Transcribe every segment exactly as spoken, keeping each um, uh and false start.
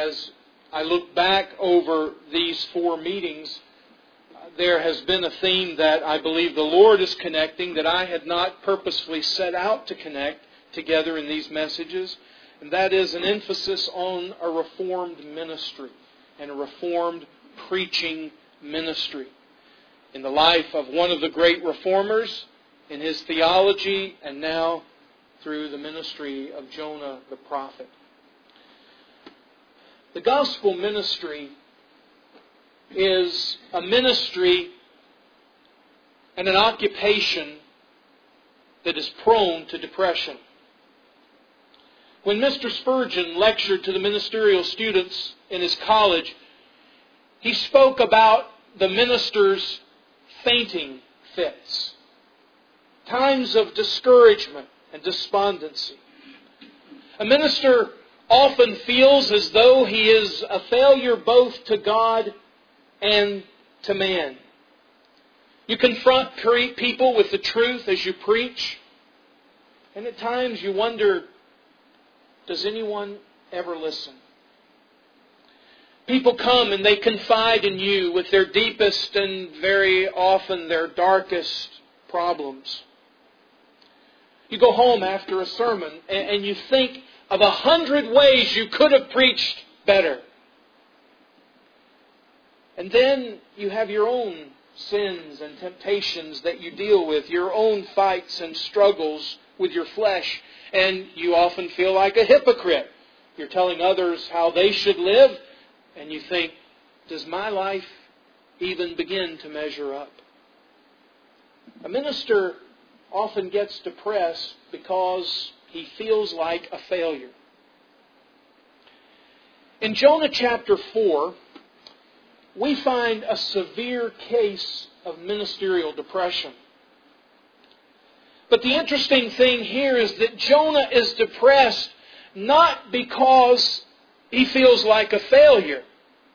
as I look back over these four meetings, there has been a theme that I believe the Lord is connecting that I had not purposefully set out to connect together in these messages. And that is an emphasis on a reformed ministry and a reformed preaching ministry. In the life of one of the great reformers, in his theology, and now through the ministry of Jonah the prophet. The gospel ministry is a ministry and an occupation that is prone to depression. When Mister Spurgeon lectured to the ministerial students in his college, he spoke about the minister's fainting fits, times of discouragement and despondency. A minister often feels as though he is a failure both to God and to man. You confront people with the truth as you preach, and at times you wonder, does anyone ever listen? People come and they confide in you with their deepest and very often their darkest problems. You go home after a sermon and you think of a hundred ways you could have preached better. And then you have your own sins and temptations that you deal with, your own fights and struggles with your flesh, and you often feel like a hypocrite. You're telling others how they should live, and you think, does my life even begin to measure up? A minister often gets depressed because he feels like a failure. In Jonah chapter four, we find a severe case of ministerial depression. But the interesting thing here is that Jonah is depressed not because he feels like a failure.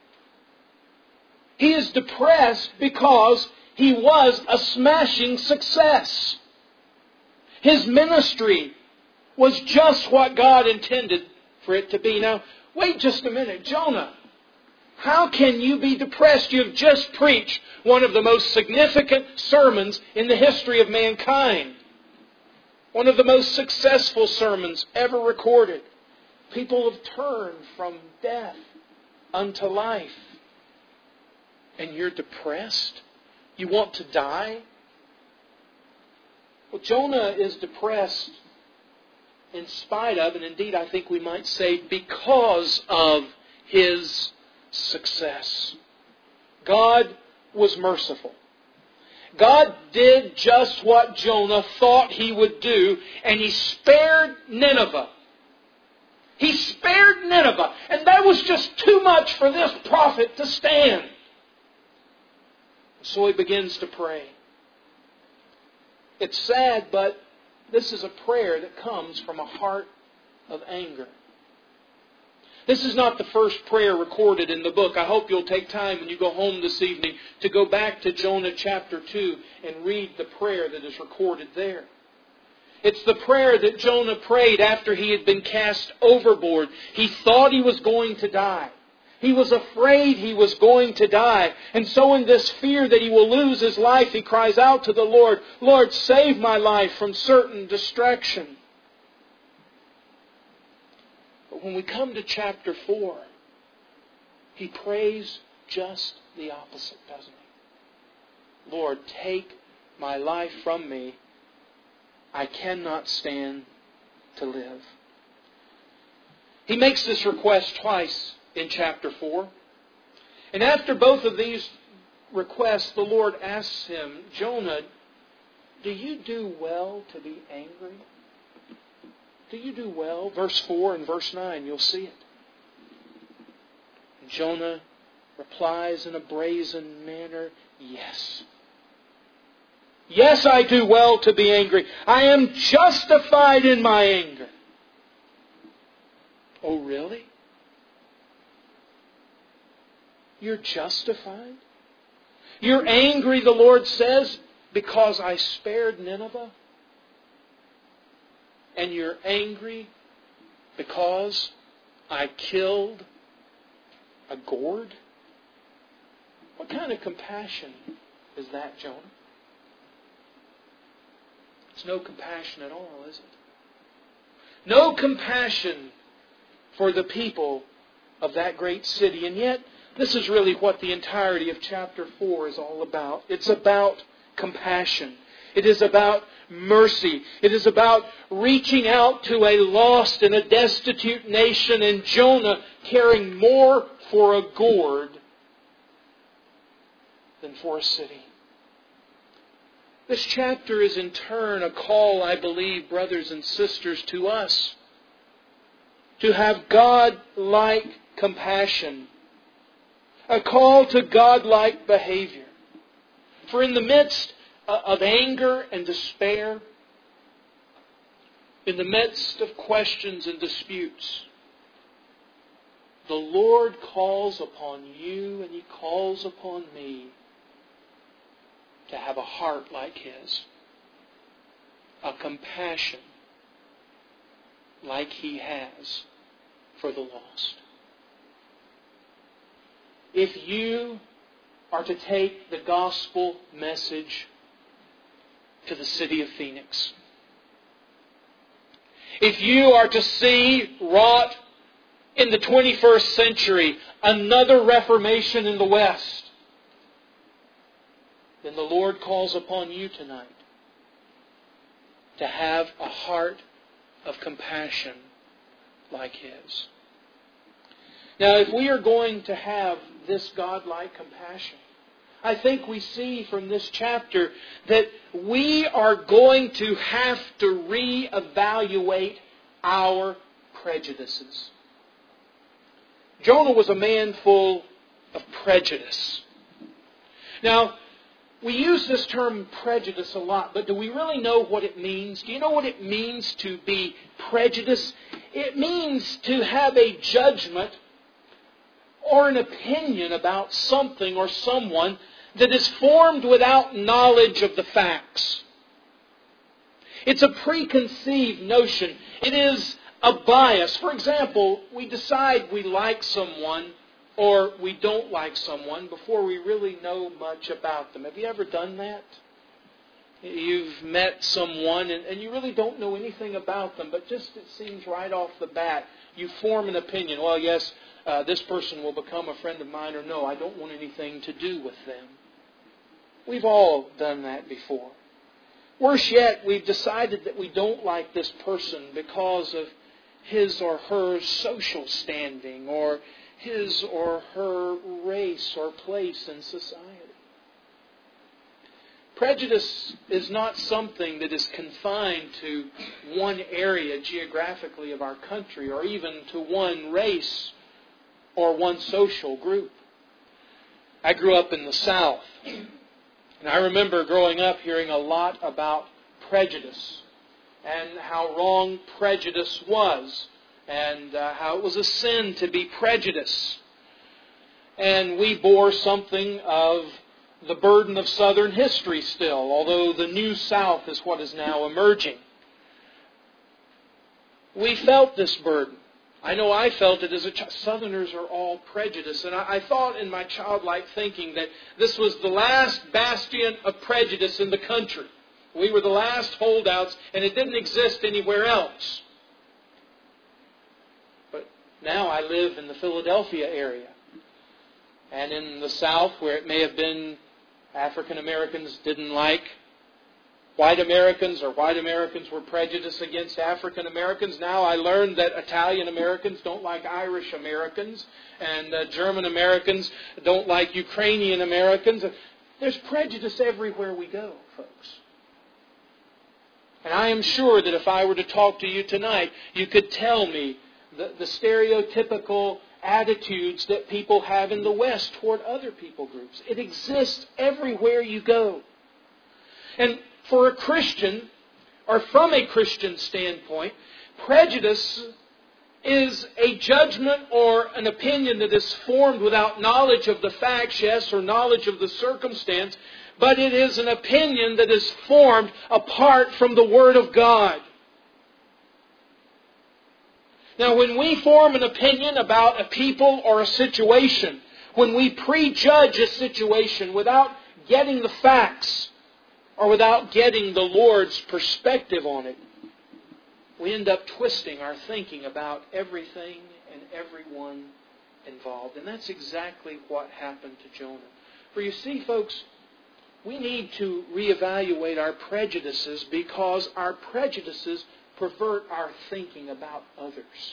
He is depressed because he was a smashing success. His ministry was just what God intended for it to be. Now, wait just a minute. Jonah, how can you be depressed? You have just preached one of the most significant sermons in the history of mankind. One of the most successful sermons ever recorded. People have turned from death unto life. And you're depressed? You want to die? Well, Jonah is depressed in spite of, and indeed I think we might say because of his success. God was merciful. God did just what Jonah thought He would do, and He spared Nineveh. He spared Nineveh, and that was just too much for this prophet to stand. So he begins to pray. It's sad, but this is a prayer that comes from a heart of anger. This is not the first prayer recorded in the book. I hope you'll take time when you go home this evening to go back to Jonah chapter two and read the prayer that is recorded there. It's the prayer that Jonah prayed after he had been cast overboard. He thought he was going to die. He was afraid he was going to die. And so in this fear that he will lose his life, he cries out to the Lord, Lord, save my life from certain distraction. But when we come to chapter four, he prays just the opposite, doesn't he? Lord, take my life from me. I cannot stand to live. He makes this request twice in chapter four. And after both of these requests, the Lord asks him, Jonah, do you do well to be angry? Do you do well? Verse four and verse nine, you'll see it. And Jonah replies in a brazen manner, yes. Yes, I do well to be angry. I am justified in my anger. Oh, really? You're justified? You're angry, the Lord says, because I spared Nineveh? And you're angry because I killed a gourd? What kind of compassion is that, Jonah? It's no compassion at all, is it? No compassion for the people of that great city. And yet, this is really what the entirety of chapter four is all about. It's about compassion. It is about mercy. It is about reaching out to a lost and a destitute nation, and Jonah caring more for a gourd than for a city. This chapter is in turn a call, I believe, brothers and sisters, to us to have God-like compassion. A call to God-like behavior. For in the midst of anger and despair, in the midst of questions and disputes, the Lord calls upon you and He calls upon me to have a heart like His. A compassion like He has for the lost. If you are to take the gospel message to the city of Phoenix, if you are to see wrought in the twenty-first century another Reformation in the West, then the Lord calls upon you tonight to have a heart of compassion like His. Now, if we are going to have this God-like compassion, I think we see from this chapter that we are going to have to reevaluate our prejudices. Jonah was a man full of prejudice. Now, we use this term prejudice a lot, but do we really know what it means? Do you know what it means to be prejudiced? It means to have a judgment or an opinion about something or someone that is formed without knowledge of the facts. It's a preconceived notion. It is a bias. For example, we decide we like someone or we don't like someone before we really know much about them. Have you ever done that? You've met someone and, and you really don't know anything about them, but just it seems right off the bat, you form an opinion. Well, yes, uh, this person will become a friend of mine, or no, I don't want anything to do with them. We've all done that before. Worse yet, we've decided that we don't like this person because of his or her social standing or his or her race or place in society. Prejudice is not something that is confined to one area geographically of our country or even to one race or one social group. I grew up in the South, and I remember growing up hearing a lot about prejudice and how wrong prejudice was and uh, how it was a sin to be prejudiced. And we bore something of the burden of Southern history still, although the New South is what is now emerging. We felt this burden. I know I felt it as a child. Southerners are all prejudiced. And I, I thought in my childlike thinking that this was the last bastion of prejudice in the country. We were the last holdouts, and it didn't exist anywhere else. But now I live in the Philadelphia area. And in the South, where it may have been African Americans didn't like white Americans, or white Americans were prejudiced against African Americans. Now I learned that Italian Americans don't like Irish Americans, and uh, German Americans don't like Ukrainian Americans. There's prejudice everywhere we go, folks. And I am sure that if I were to talk to you tonight, you could tell me the, the stereotypical attitudes that people have in the West toward other people groups. It exists everywhere you go. And for a Christian, or from a Christian standpoint, prejudice is a judgment or an opinion that is formed without knowledge of the facts, yes, or knowledge of the circumstance, but it is an opinion that is formed apart from the Word of God. Now, when we form an opinion about a people or a situation, when we prejudge a situation without getting the facts or without getting the Lord's perspective on it, we end up twisting our thinking about everything and everyone involved. And that's exactly what happened to Jonah. For you see, folks, we need to reevaluate our prejudices because our prejudices pervert our thinking about others.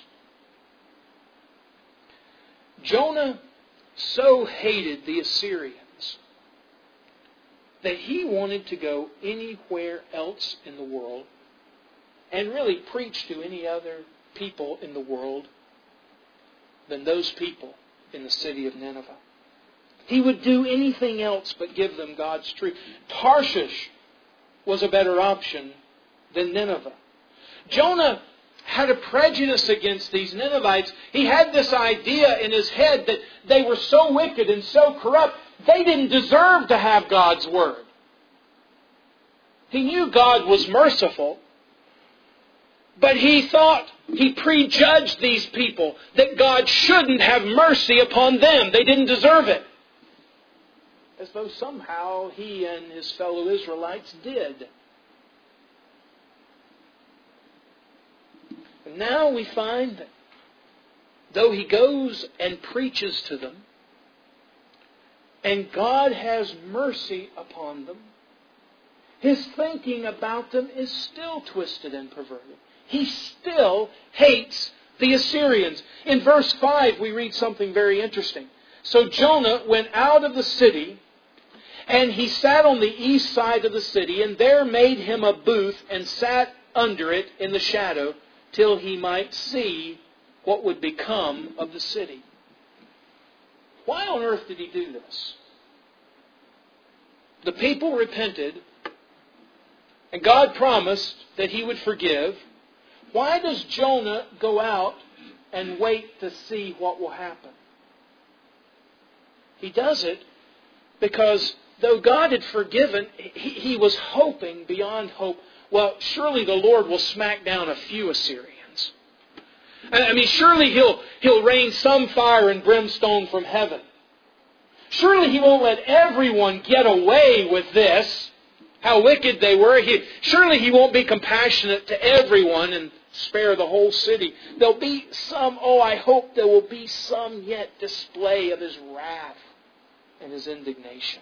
Jonah so hated the Assyrians that he wanted to go anywhere else in the world and really preach to any other people in the world than those people in the city of Nineveh. He would do anything else but give them God's truth. Tarshish was a better option than Nineveh. Jonah had a prejudice against these Ninevites. He had this idea in his head that they were so wicked and so corrupt, they didn't deserve to have God's Word. He knew God was merciful, but he thought, he prejudged these people, that God shouldn't have mercy upon them. They didn't deserve it. As though somehow he and his fellow Israelites did. And now we find that though he goes and preaches to them, and God has mercy upon them, his thinking about them is still twisted and perverted. He still hates the Assyrians. In verse five we read something very interesting. So Jonah went out of the city, and he sat on the east side of the city, and there made him a booth, and sat under it in the shadow, till he might see what would become of the city. Why on earth did he do this? The people repented, and God promised that He would forgive. Why does Jonah go out and wait to see what will happen? He does it because though God had forgiven, he, he was hoping beyond hope, well, surely the Lord will smack down a few Assyrians. I mean, surely He'll, he'll rain some fire and brimstone from heaven. Surely He won't let everyone get away with this, how wicked they were. He, surely He won't be compassionate to everyone and spare the whole city. There'll be some, oh, I hope there will be some yet display of His wrath and His indignation.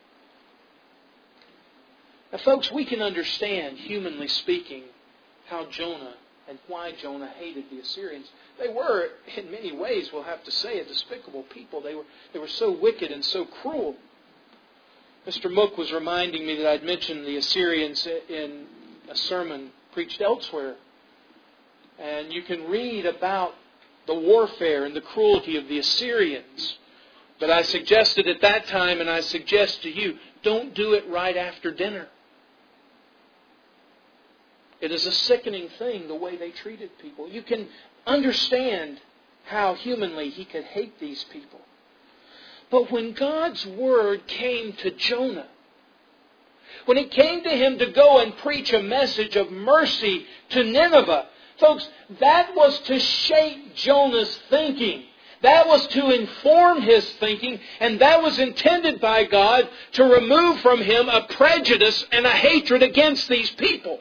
Now, folks, we can understand, humanly speaking, how Jonah and why Jonah hated the Assyrians. They were, in many ways, we'll have to say, a despicable people. They were, they were so wicked and so cruel. Mister Mook was reminding me that I'd mentioned the Assyrians in a sermon preached elsewhere. And you can read about the warfare and the cruelty of the Assyrians. But I suggested at that time, and I suggest to you, don't do it right after dinner. It is a sickening thing, the way they treated people. You can understand how humanly he could hate these people. But when God's Word came to Jonah, when it came to him to go and preach a message of mercy to Nineveh, folks, that was to shape Jonah's thinking. That was to inform his thinking, and that was intended by God to remove from him a prejudice and a hatred against these people.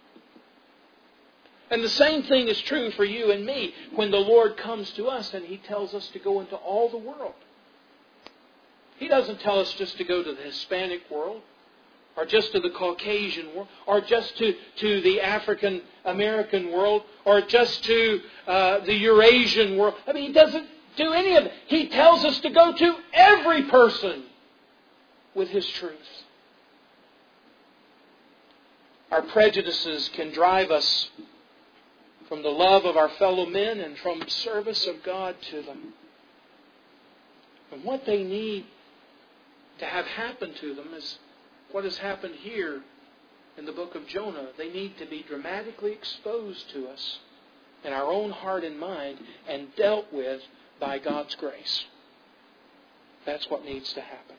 And the same thing is true for you and me when the Lord comes to us and He tells us to go into all the world. He doesn't tell us just to go to the Hispanic world, or just to the Caucasian world, or just to, to the African American world, or just to uh, the Eurasian world. I mean, He doesn't do any of it. He tells us to go to every person with His truth. Our prejudices can drive us from the love of our fellow men and from service of God to them. And what they need to have happen to them is what has happened here in the book of Jonah. They need to be dramatically exposed to us in our own heart and mind and dealt with by God's grace. That's what needs to happen.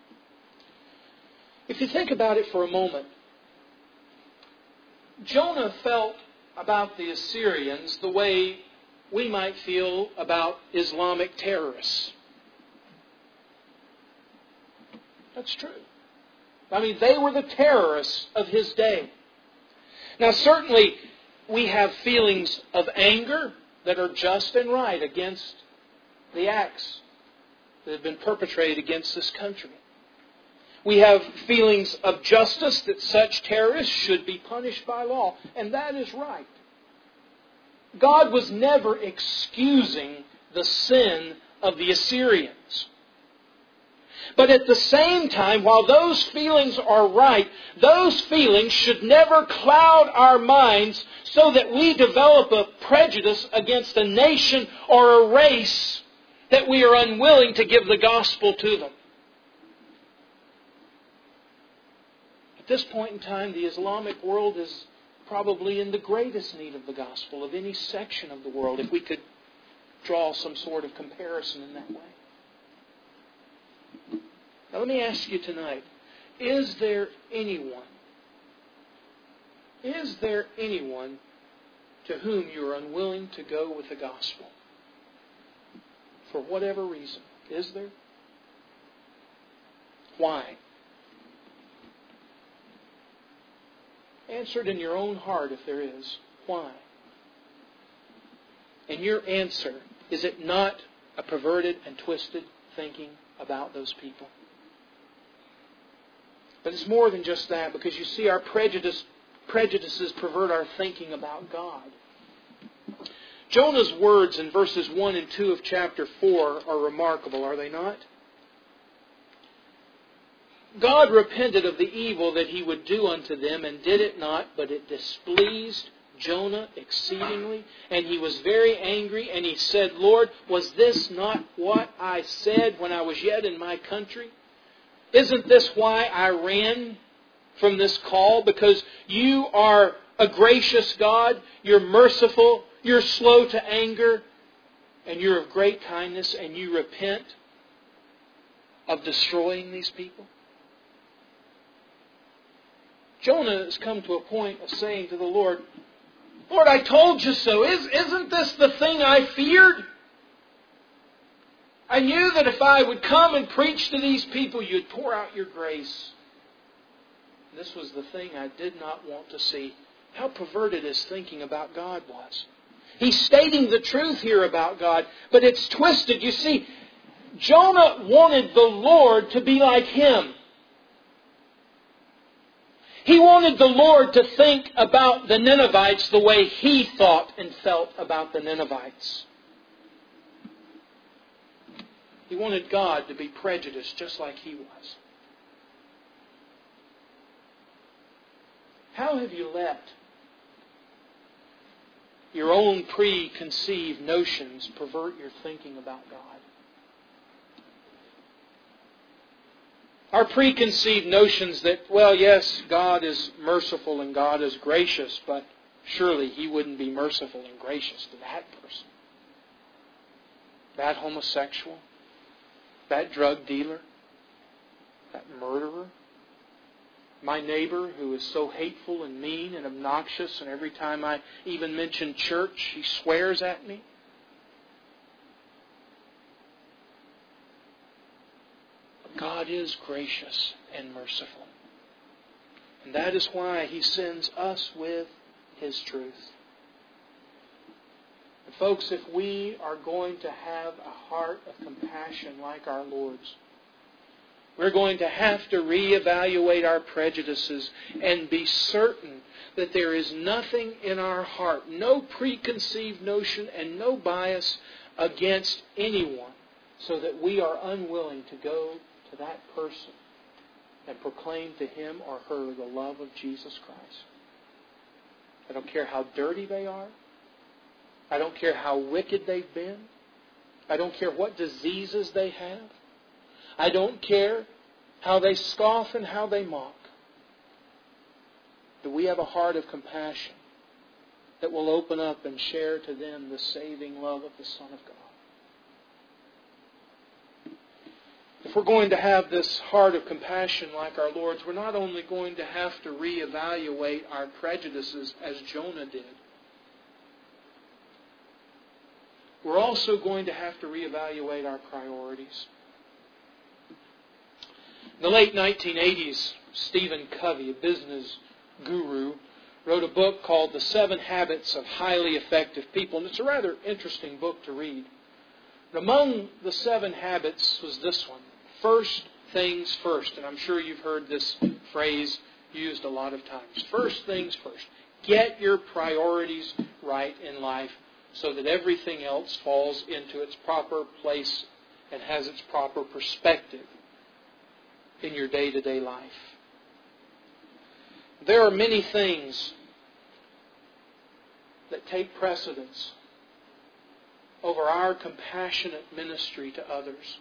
If you think about it for a moment, Jonah felt about the Assyrians the way we might feel about Islamic terrorists. That's true. I mean, they were the terrorists of his day. Now, certainly, we have feelings of anger that are just and right against the acts that have been perpetrated against this country. We have feelings of justice that such terrorists should be punished by law. And that is right. God was never excusing the sin of the Assyrians. But at the same time, while those feelings are right, those feelings should never cloud our minds so that we develop a prejudice against a nation or a race that we are unwilling to give the gospel to them. At this point in time, the Islamic world is probably in the greatest need of the gospel of any section of the world, if we could draw some sort of comparison in that way. Now let me ask you tonight, is there anyone, is there anyone to whom you are unwilling to go with the gospel? For whatever reason. Is there? Why? Answer it in your own heart if there is. Why? And your answer, is it not a perverted and twisted thinking about those people? But it's more than just that, because you see, our prejudice, prejudices pervert our thinking about God. Jonah's words in verses one and two of chapter four are remarkable, are they not? God repented of the evil that He would do unto them, and did it not, but it displeased Jonah exceedingly, and he was very angry, and he said, Lord, was this not what I said when I was yet in my country? Isn't this why I ran from this call? Because you are a gracious God, you're merciful, you're slow to anger, and you're of great kindness, and you repent of destroying these people? Jonah has come to a point of saying to the Lord, Lord, I told you so. Is, isn't this the thing I feared? I knew that if I would come and preach to these people, you'd pour out your grace. This was the thing I did not want to see. How perverted his thinking about God was. He's stating the truth here about God, but it's twisted. You see, Jonah wanted the Lord to be like him. He wanted the Lord to think about the Ninevites the way he thought and felt about the Ninevites. He wanted God to be prejudiced just like he was. How have you let your own preconceived notions pervert your thinking about God? Our preconceived notions that, well, yes, God is merciful and God is gracious, but surely He wouldn't be merciful and gracious to that person. That homosexual, that drug dealer, that murderer, my neighbor who is so hateful and mean and obnoxious, and every time I even mention church, he swears at me. God is gracious and merciful. And that is why He sends us with His truth. And folks, if we are going to have a heart of compassion like our Lord's, we're going to have to reevaluate our prejudices and be certain that there is nothing in our heart, no preconceived notion and no bias against anyone, so that we are unwilling to go to that person and proclaim to him or her the love of Jesus Christ. I don't care how dirty they are. I don't care how wicked they've been. I don't care what diseases they have. I don't care how they scoff and how they mock. Do we have a heart of compassion that will open up and share to them the saving love of the Son of God? If we're going to have this heart of compassion like our Lord's, we're not only going to have to reevaluate our prejudices as Jonah did, we're also going to have to reevaluate our priorities. In the late nineteen eighties, Stephen Covey, a business guru, wrote a book called The Seven Habits of Highly Effective People. And it's a rather interesting book to read. But among the seven habits was this one: first things first. And I'm sure you've heard this phrase used a lot of times. First things first. Get your priorities right in life so that everything else falls into its proper place and has its proper perspective in your day-to-day life. There are many things that take precedence over our compassionate ministry to others.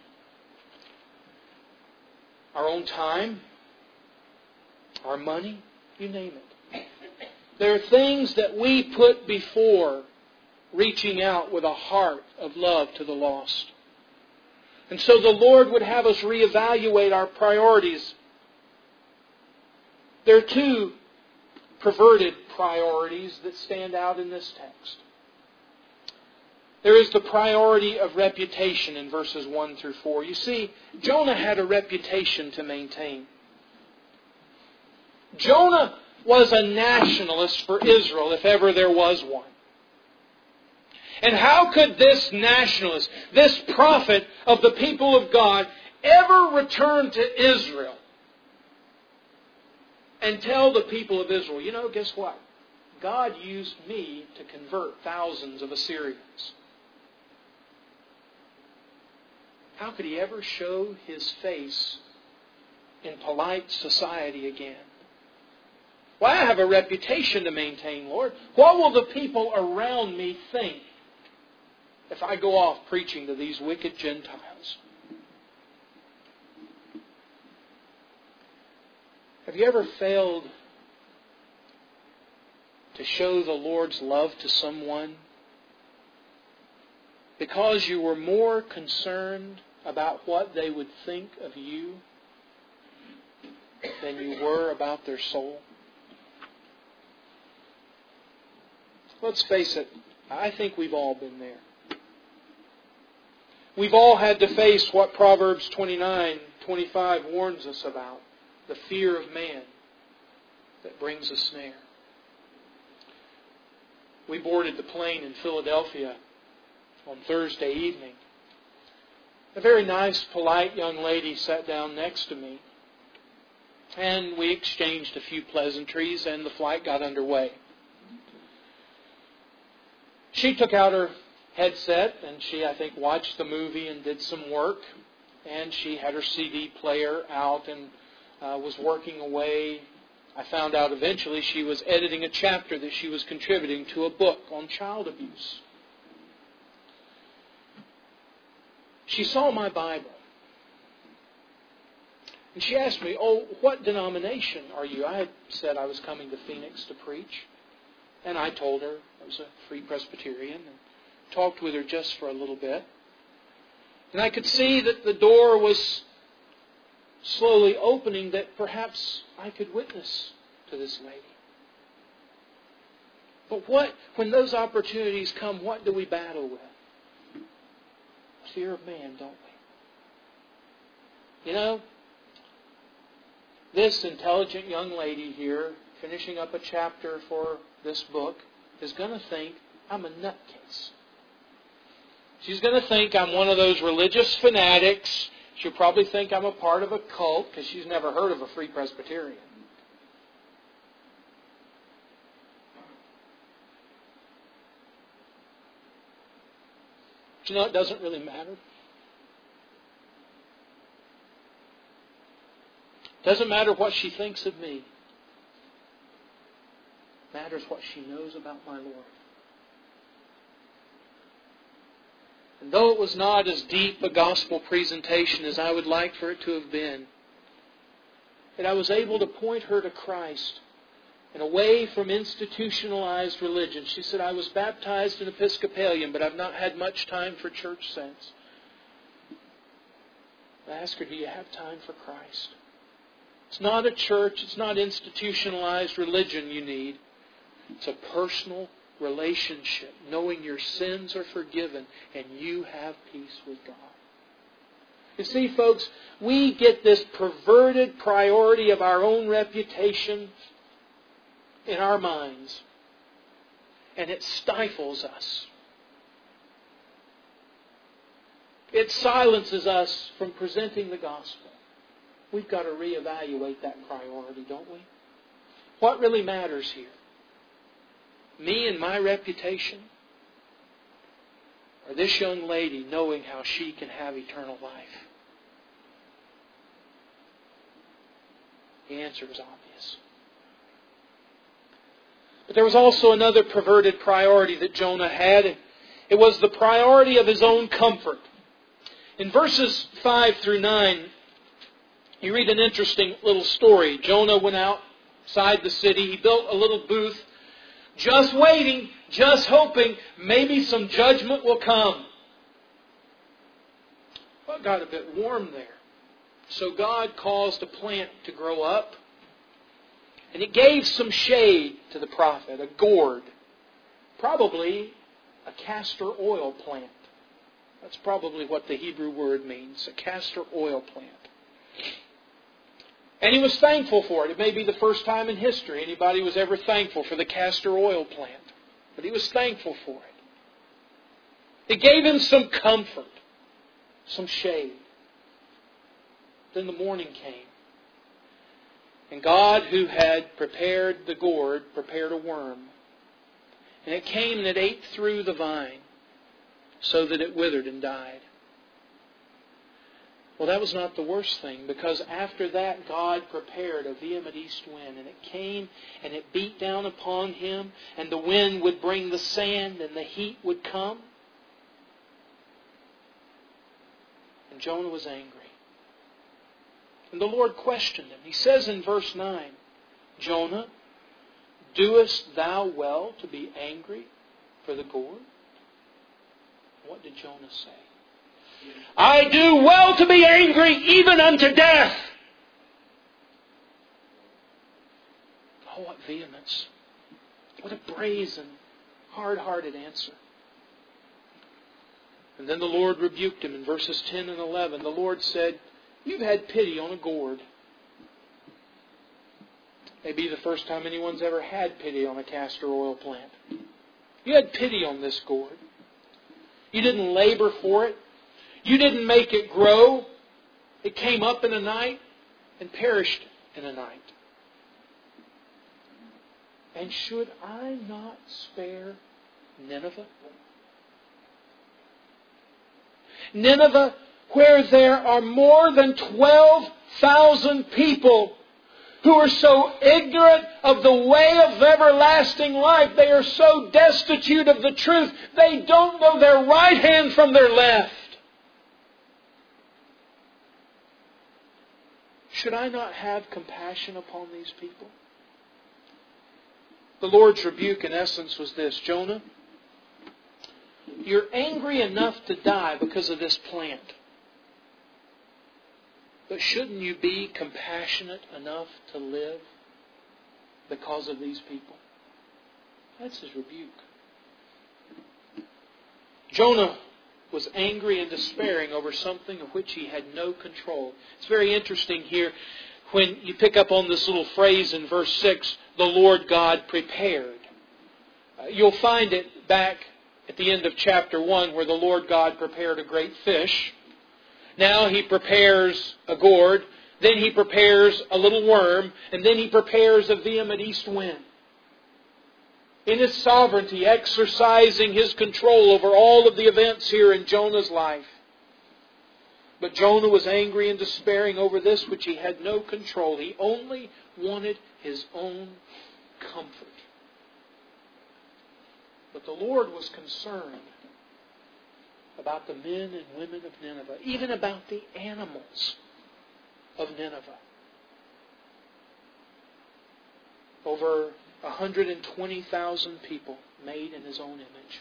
Our own time, our money, you name it. There are things that we put before reaching out with a heart of love to the lost. And so the Lord would have us reevaluate our priorities. There are two perverted priorities that stand out in this text. There is the priority of reputation in verses one through four. You see, Jonah had a reputation to maintain. Jonah was a nationalist for Israel, if ever there was one. And how could this nationalist, this prophet of the people of God, ever return to Israel and tell the people of Israel, you know, guess what? God used me to convert thousands of Assyrians. How could he ever show his face in polite society again? Well, I have a reputation to maintain, Lord. What will the people around me think if I go off preaching to these wicked Gentiles? Have you ever failed to show the Lord's love to someone because you were more concerned about what they would think of you than you were about their soul? Let's face it, I think we've all been there. We've all had to face what Proverbs twenty-nine twenty-five warns us about, the fear of man that brings a snare. We boarded the plane in Philadelphia on Thursday evening. A very nice, polite young lady sat down next to me, and we exchanged a few pleasantries, and the flight got underway. She took out her headset, and she, I think, watched the movie and did some work. And she had her C D player out and uh, was working away. I found out eventually she was editing a chapter that she was contributing to a book on child abuse. She saw my Bible. And she asked me, oh, what denomination are you? I had said I was coming to Phoenix to preach. And I told her I was a Free Presbyterian and talked with her just for a little bit. And I could see that the door was slowly opening, that perhaps I could witness to this lady. But what, when those opportunities come, what do we battle with? Fear of man, don't we? You know, this intelligent young lady here, finishing up a chapter for this book, is going to think I'm a nutcase. She's going to think I'm one of those religious fanatics. She'll probably think I'm a part of a cult because she's never heard of a Free Presbyterian. But you know, it doesn't really matter. It doesn't matter what she thinks of me. It matters what she knows about my Lord. And though it was not as deep a gospel presentation as I would like for it to have been, that I was able to point her to Christ and away from institutionalized religion. She said, I was baptized an Episcopalian, but I've not had much time for church since. I asked her, do you have time for Christ? It's not a church, it's not institutionalized religion you need. It's a personal relationship, knowing your sins are forgiven and you have peace with God. You see, folks, we get this perverted priority of our own reputation in our minds, and it stifles us. It silences us from presenting the gospel. We've got to reevaluate that priority, don't we? What really matters here? Me and my reputation? Or this young lady knowing how she can have eternal life? The answer is obvious. But there was also another perverted priority that Jonah had. It was the priority of his own comfort. In verses five through nine, you read an interesting little story. Jonah went outside the city. He built a little booth, just waiting, just hoping maybe some judgment will come. Well, it got a bit warm there. So God caused a plant to grow up. And it gave some shade to the prophet, a gourd. Probably a castor oil plant. That's probably what the Hebrew word means, a castor oil plant. And he was thankful for it. It may be the first time in history anybody was ever thankful for the castor oil plant. But he was thankful for it. It gave him some comfort, some shade. Then the morning came. And God, who had prepared the gourd, prepared a worm. And it came and it ate through the vine, so that it withered and died. Well, that was not the worst thing, because after that God prepared a vehement east wind, and it came and it beat down upon him, and the wind would bring the sand and the heat would come. And Jonah was angry. And the Lord questioned him. He says in verse nine, Jonah, doest thou well to be angry for the gourd? What did Jonah say? I do well to be angry even unto death. Oh, what vehemence. What a brazen, hard-hearted answer. And then the Lord rebuked him in verses ten and eleven. The Lord said, you've had pity on a gourd. Maybe the first time anyone's ever had pity on a castor oil plant. You had pity on this gourd. You didn't labor for it. You didn't make it grow. It came up in a night and perished in a night. And should I not spare Nineveh? Nineveh, where there are more than twelve thousand people who are so ignorant of the way of everlasting life. They are so destitute of the truth. They don't know their right hand from their left. Should I not have compassion upon these people? The Lord's rebuke, in essence, was this: Jonah, you're angry enough to die because of this plant. But shouldn't you be compassionate enough to live because of these people? That's his rebuke. Jonah was angry and despairing over something of which he had no control. It's very interesting here when you pick up on this little phrase in verse six, the Lord God prepared. Uh, you'll find it back at the end of chapter one where the Lord God prepared a great fish. Now He prepares a gourd, then He prepares a little worm, and then He prepares a vehement east wind. In His sovereignty, exercising His control over all of the events here in Jonah's life. But Jonah was angry and despairing over this which he had no control. He only wanted his own comfort. But the Lord was concerned about the men and women of Nineveh, even about the animals of Nineveh. Over one hundred twenty thousand people made in His own image.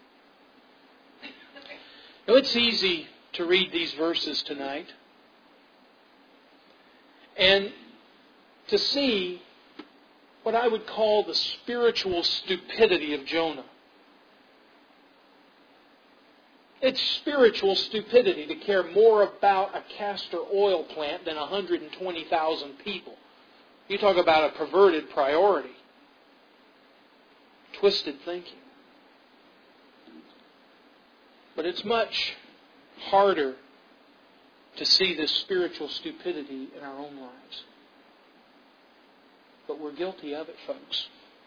Now, it's easy to read these verses tonight and to see what I would call the spiritual stupidity of Jonah. It's spiritual stupidity to care more about a castor oil plant than one hundred twenty thousand people. You talk about a perverted priority. Twisted thinking. But it's much harder to see this spiritual stupidity in our own lives. But we're guilty of it, folks.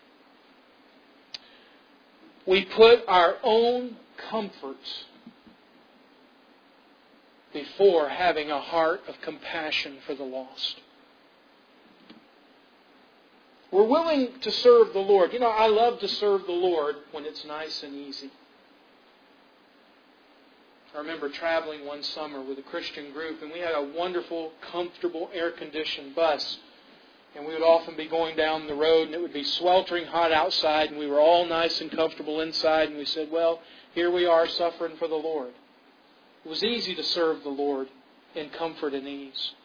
We put our own comforts before having a heart of compassion for the lost. We're willing to serve the Lord. You know, I love to serve the Lord when it's nice and easy. I remember traveling one summer with a Christian group, and we had a wonderful, comfortable, air-conditioned bus. And we would often be going down the road, and it would be sweltering hot outside, and we were all nice and comfortable inside. And we said, well, here we are suffering for the Lord. It was easy to serve the Lord in comfort and ease.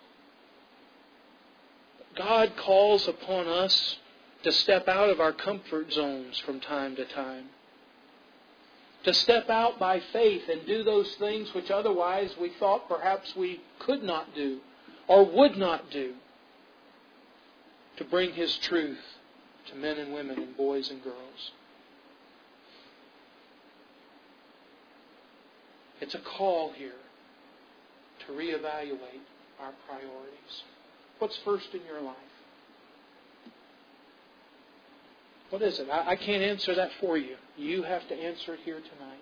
God calls upon us to step out of our comfort zones from time to time. To step out by faith and do those things which otherwise we thought perhaps we could not do or would not do. To bring His truth to men and women and boys and girls. It's a call here to reevaluate our priorities. What's first in your life? What is it? I, I can't answer that for you. You have to answer it here tonight.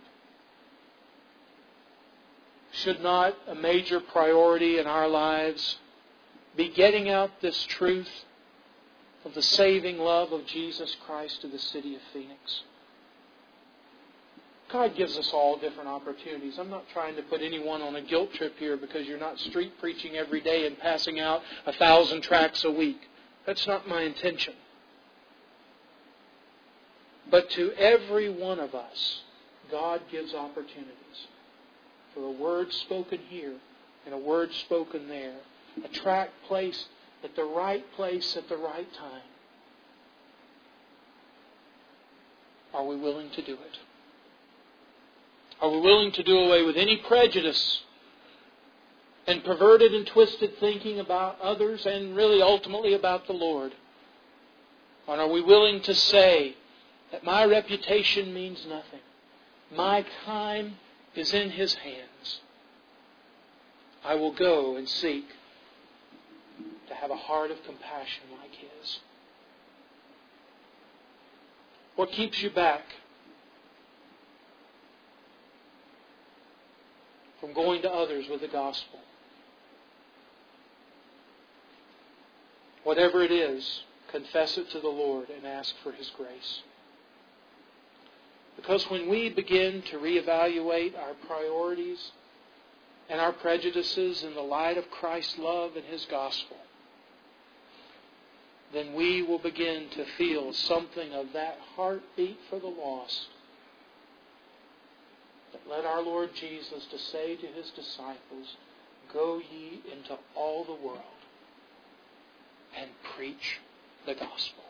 Should not a major priority in our lives be getting out this truth of the saving love of Jesus Christ to the city of Phoenix? God gives us all different opportunities. I'm not trying to put anyone on a guilt trip here because you're not street preaching every day and passing out a thousand tracts a week. That's not my intention. But to every one of us, God gives opportunities for a word spoken here and a word spoken there. A tract placed at the right place at the right time. Are we willing to do it? Are we willing to do away with any prejudice and perverted and twisted thinking about others and really ultimately about the Lord? And are we willing to say that my reputation means nothing? My time is in His hands. I will go and seek to have a heart of compassion like His. What keeps you back from going to others with the gospel? Whatever it is, confess it to the Lord and ask for His grace. Because when we begin to reevaluate our priorities and our prejudices in the light of Christ's love and His gospel, then we will begin to feel something of that heartbeat for the lost that led our Lord Jesus to say to His disciples, "Go ye into all the world and preach the gospel."